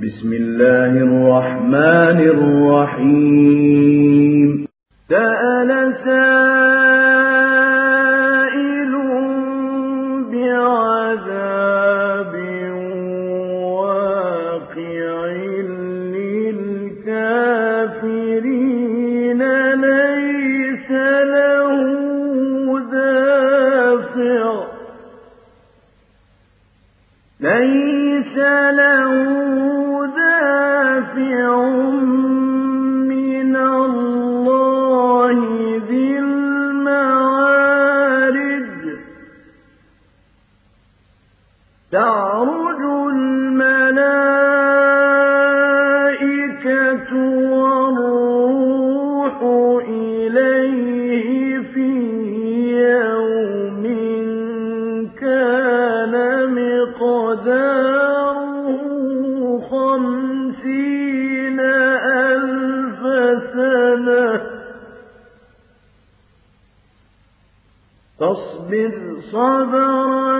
بسم الله الرحمن الرحيم سأل سائل بعذاب واقع للكافرين ليس له دافع من الله ذي المعارج تعرج الملائكة والروح إليه في يوم كان مقداره 50,000 سنة فاصبر صبرا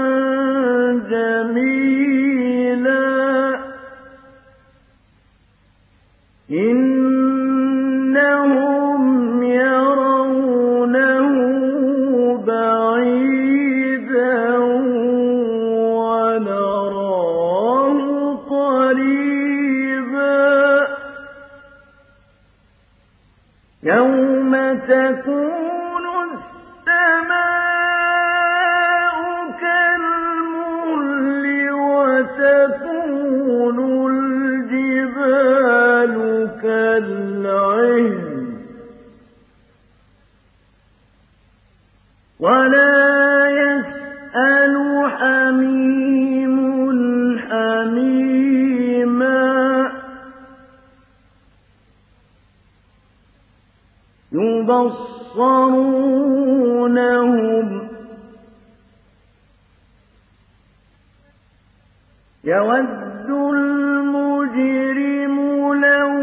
جميلا إنهم يرونه بعيدا ونراه قريبا يوم تكون السماء كالمهل وتكون الجبال كالعهن ولا يسأل حميم حميما يبصرونهم يود المجرم لو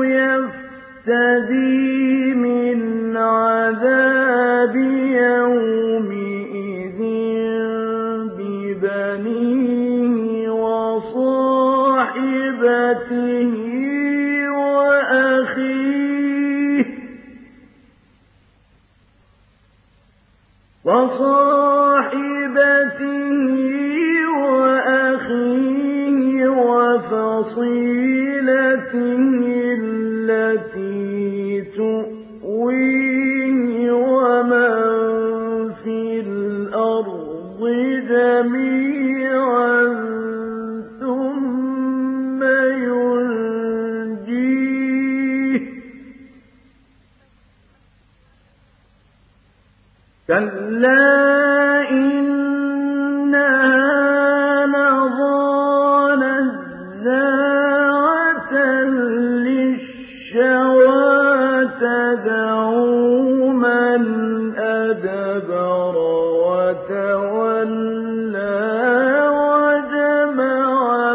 يفتدي من عذاب يومئذ ببنيه وصاحبته وأخيه وفصيلته التي تؤويه ومن في الأرض جميعا ثم ينجيه كلا إنها لظى نزاعة للشوى تدعو من أدبر وتولى وجمع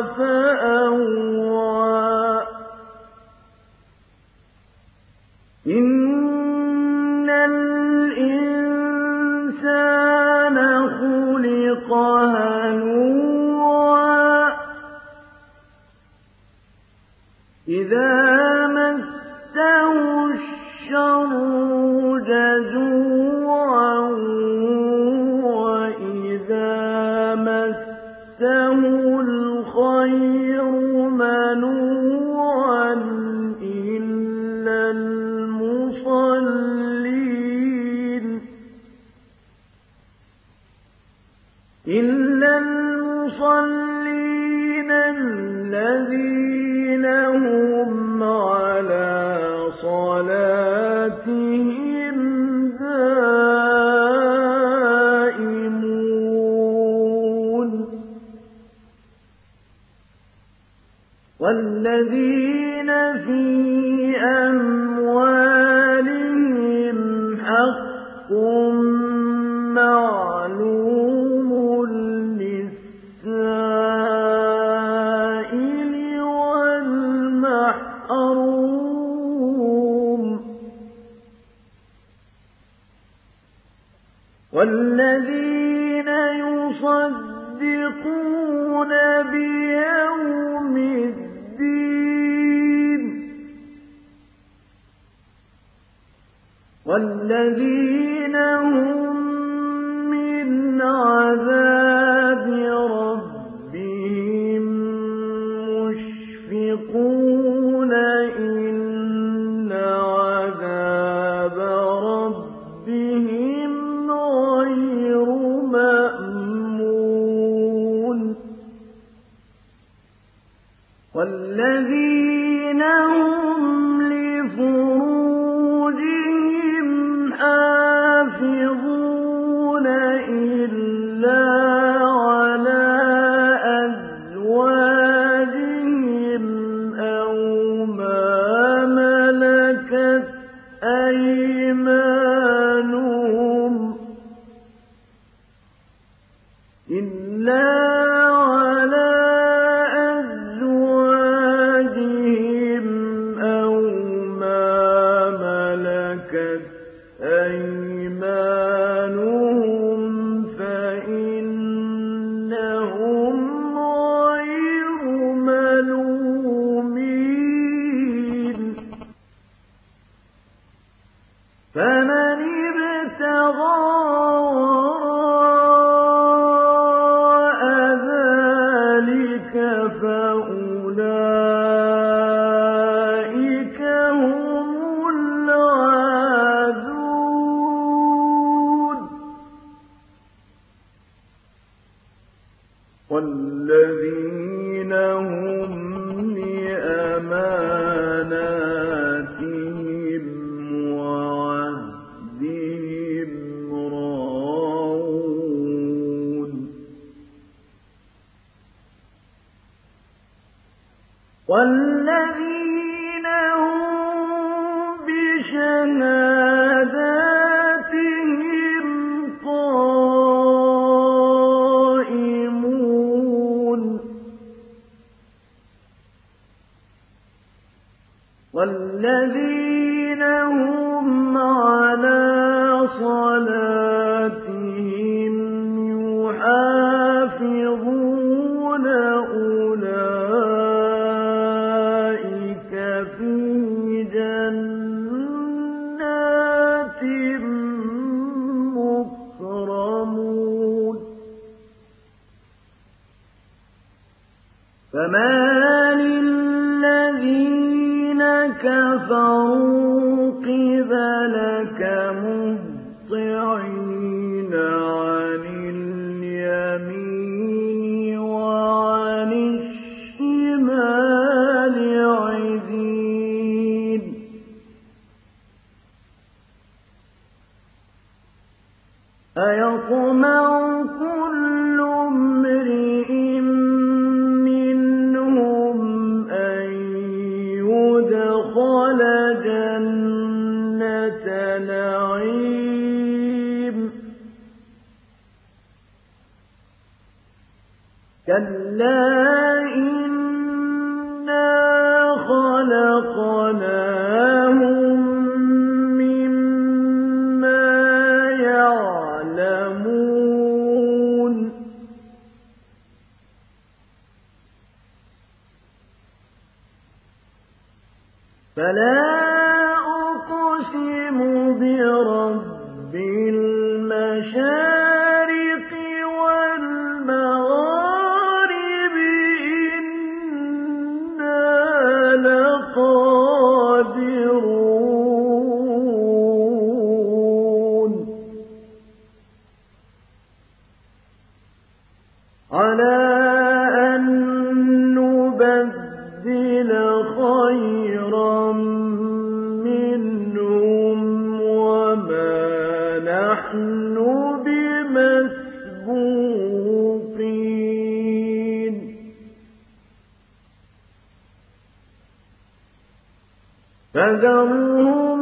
فأوعى إن الإنسان خلق هلوعا إذا مسه الشر جزوعا وإذا مسه الخير منوعا إلا المصلين الذين هم على صلاتهم دائمون والذين في أموالهم حق معلوم للسائل والمحروم والذين يصدقون بيوم الدين والذين هم من عذاب ربهم مشفقون إن عذاب ربهم غير مأمون والذين هم لفروجهم حافظون إلا على أزواجهم أو ما ملكت أيمانهم فإنهم غير ملومين فمن ابتغى وراء ذلك فأولئك هم العادون والذين هم لأماناتهم وعهدهم راعون والذين هم بشهاداتهم قائمون والذين هم على صلاتهم يحافظون أولئك في جنات مكرمون فما للذين كفروا قبلك مهطعين عن اليمين وعن الشمال عزين أيطمع كل امرئ منهم أن يدخل جنة نعيم كلا إنا خلقناهم مما يعلمون فلا أقسم برب المشارق والمغارب إنا لقادرون على أن نبدل خيرا منهم وما نحن بمسبوقين فذرهم